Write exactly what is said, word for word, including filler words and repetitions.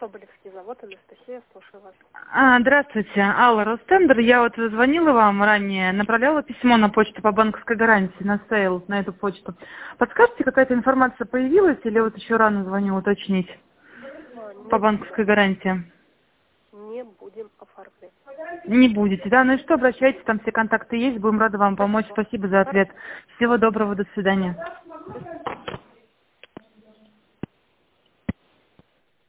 Соболевский завод, Анастасия, слушаю вас. А, здравствуйте, Алла Ростендер. Я вот звонила вам ранее, направляла письмо на почту по банковской гарантии, на сейл, на эту почту. Подскажете, какая-то информация появилась или вот еще рано звоню уточнить А, по не, банковской гарантии? не будем оформлять. Не будете, да? Ну и что, обращайтесь, там все контакты есть, будем рады вам помочь. Спасибо. Спасибо за ответ. Всего доброго, до свидания.